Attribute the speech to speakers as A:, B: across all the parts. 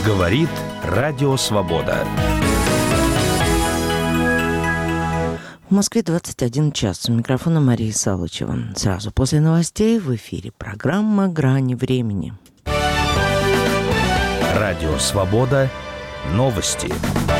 A: Говорит Радио Свобода.
B: В Москве 21 час. У микрофона Мария Салычева. Сразу после новостей в эфире программа «Грани времени».
A: Радио Свобода. Новости.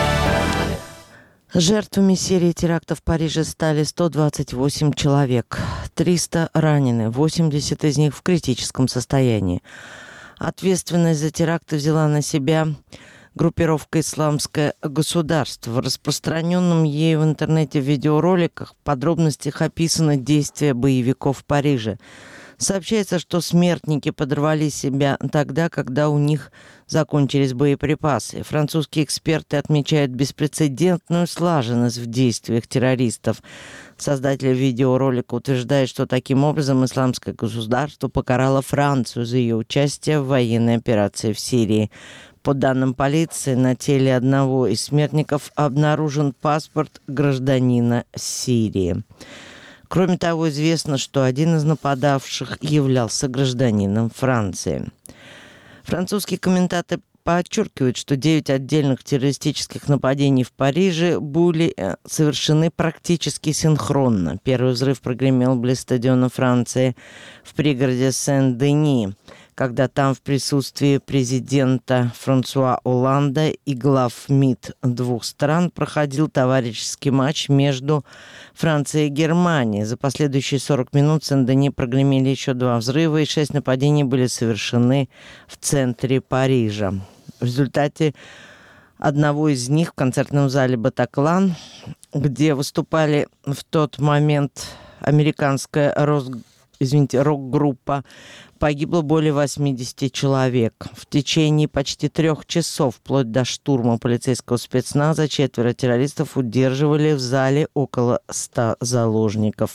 B: Жертвами серии терактов в Париже стали 128 человек. 300 ранены, 80 из них в критическом состоянии. Ответственность за теракты взяла на себя группировка «Исламское государство». В распространенном ею в интернете видеороликах в подробностях описаны действия боевиков в Париже. Сообщается, что смертники подорвали себя тогда, когда у них закончились боеприпасы. Французские эксперты отмечают беспрецедентную слаженность в действиях террористов. Создатель видеоролика утверждает, что таким образом Исламское государство покарало Францию за ее участие в военной операции в Сирии. По данным полиции, на теле одного из смертников обнаружен паспорт гражданина Сирии. Кроме того, известно, что один из нападавших являлся гражданином Франции. Французские комментаторы подчеркивают, что 9 отдельных террористических нападений в Париже были совершены практически синхронно. Первый взрыв прогремел близ стадиона Франции в пригороде Сен-Дени, когда там в присутствии президента Франсуа Олланда и глав МИД двух стран проходил товарищеский матч между Францией и Германией. За последующие 40 минут в Сен-Дени прогремели еще 2 взрыва, и 6 нападений были совершены в центре Парижа. В результате одного из них в концертном зале «Батаклан», где выступали в тот момент американская рок-группа, погибло более 80 человек. В течение почти 3 часов, вплоть до штурма полицейского спецназа, 4 террористов удерживали в зале около 100 заложников.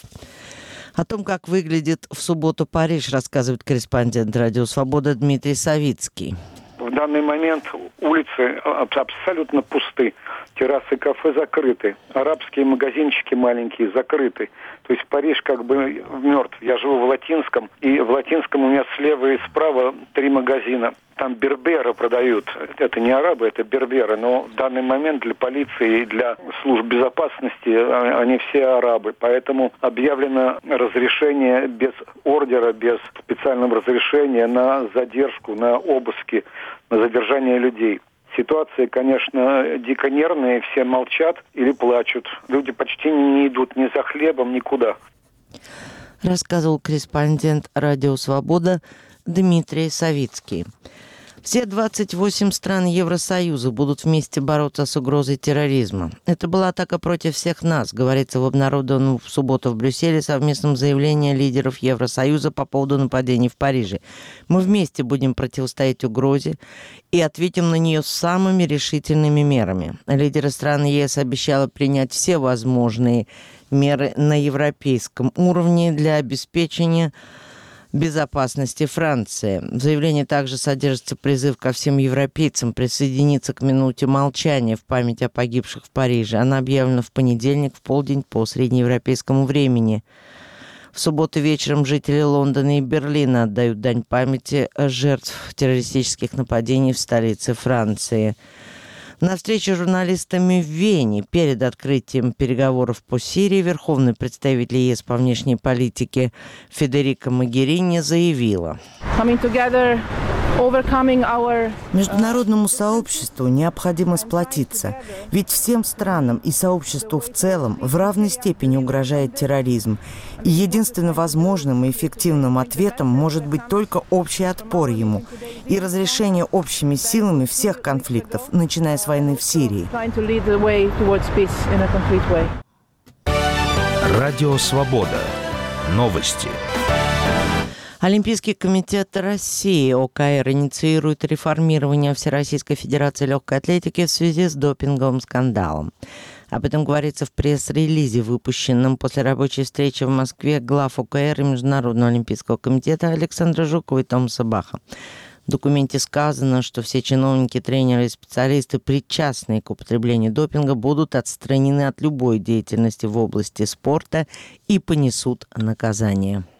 B: О том, как выглядит в субботу Париж, рассказывает корреспондент «Радио Свобода» Дмитрий Савицкий.
C: В данный момент улицы абсолютно пусты, террасы кафе закрыты, арабские магазинчики маленькие закрыты. То есть Париж как бы мертв. Я живу в Латинском, и в Латинском у меня слева и справа 3 магазина. Там берберы продают. Это не арабы, это берберы. Но в данный момент для полиции и для служб безопасности они все арабы. Поэтому объявлено разрешение без ордера, без специального разрешения на задержку, на обыски, на задержание людей. Ситуация, конечно, дико нервная, все молчат или плачут. Люди почти не идут ни за хлебом, никуда.
B: Рассказывал корреспондент «Радио Свобода» Дмитрий Савицкий. Все 28 стран Евросоюза будут вместе бороться с угрозой терроризма. Это была атака против всех нас, говорится в обнародованном в субботу в Брюсселе совместном заявлении лидеров Евросоюза по поводу нападений в Париже. Мы вместе будем противостоять угрозе и ответим на нее самыми решительными мерами. Лидеры стран ЕС обещали принять все возможные меры на европейском уровне для обеспечения безопасности Франции. В заявлении также содержится призыв ко всем европейцам присоединиться к минуте молчания в память о погибших в Париже. Она объявлена в понедельник в полдень по среднеевропейскому времени. В субботу вечером жители Лондона и Берлина отдают дань памяти жертв террористических нападений в столице Франции. На встрече с журналистами в Вене перед открытием переговоров по Сирии верховный представитель ЕС по внешней политике Федерика Могерини заявила:
D: Международному сообществу необходимо сплотиться, ведь всем странам и сообществу в целом в равной степени угрожает терроризм. И единственно возможным и эффективным ответом может быть только общий отпор ему и разрешение общими силами всех конфликтов, начиная с войны в Сирии.
A: Радио Свобода. Новости.
B: Олимпийский комитет России ОКР инициирует реформирование Всероссийской Федерации легкой атлетики в связи с допинговым скандалом. Об этом говорится в пресс-релизе, выпущенном после рабочей встречи в Москве глав ОКР и Международного олимпийского комитета Александра Жукова и Томаса Баха. В документе сказано, что все чиновники, тренеры и специалисты, причастные к употреблению допинга, будут отстранены от любой деятельности в области спорта и понесут наказание.